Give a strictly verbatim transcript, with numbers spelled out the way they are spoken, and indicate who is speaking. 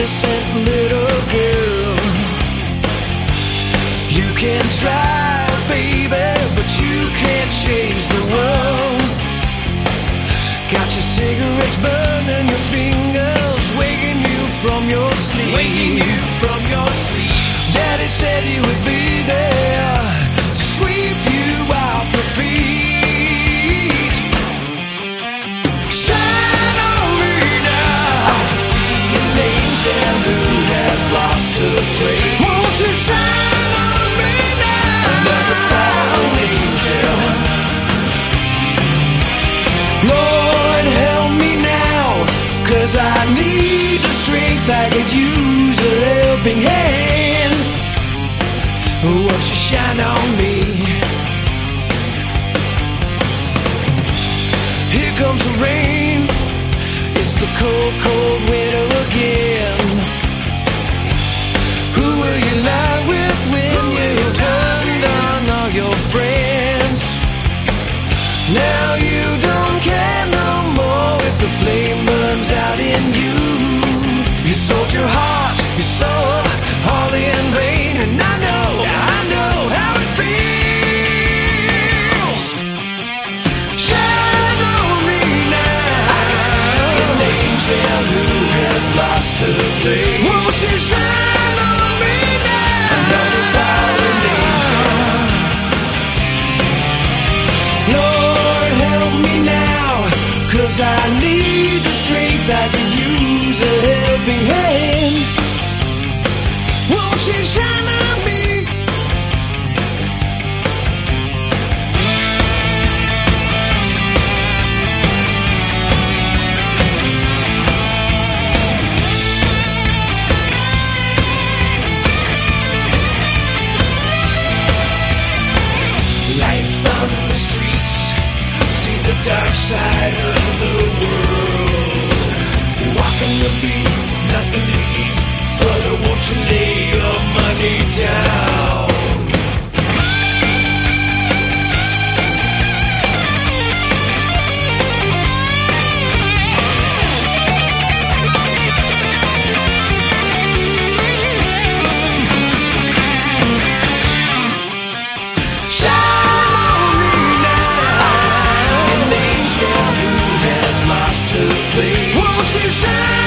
Speaker 1: innocent little girl. You can try, baby, but you can't change the world. Got your cigarettes burning your fingers, waking you from your sleep. Waking you from your sleep. Daddy said you would be there to sweep you off your feet. Shine on me now. I can see an angel who has lost her place. Won't you shine on me now? Another fallen angel. Lord, help me now, 'cause I need the strength. I could use a helping hand. Won't you shine on me? Here comes the rain. It's the cold, cold winter again. Who will you lie with when you've turned on all your friends? Now you don't care no more if the flame burns out in you. You sold your heart, your soul, all in vain. And I know, I know how it feels. Shine on me now. I can see an angel who has lost her place. Won't you shine on me now? Another fallen angel. Lord, help me now, 'cause I need the strength. I could use a helping hand. Won't you shine on me? Life on the streets, see the dark side of the world. Walking the beat, nothing to eat, brother, won't you lay your money down? Shine on me now. I can see an angel who has lost her place. Won't you shine?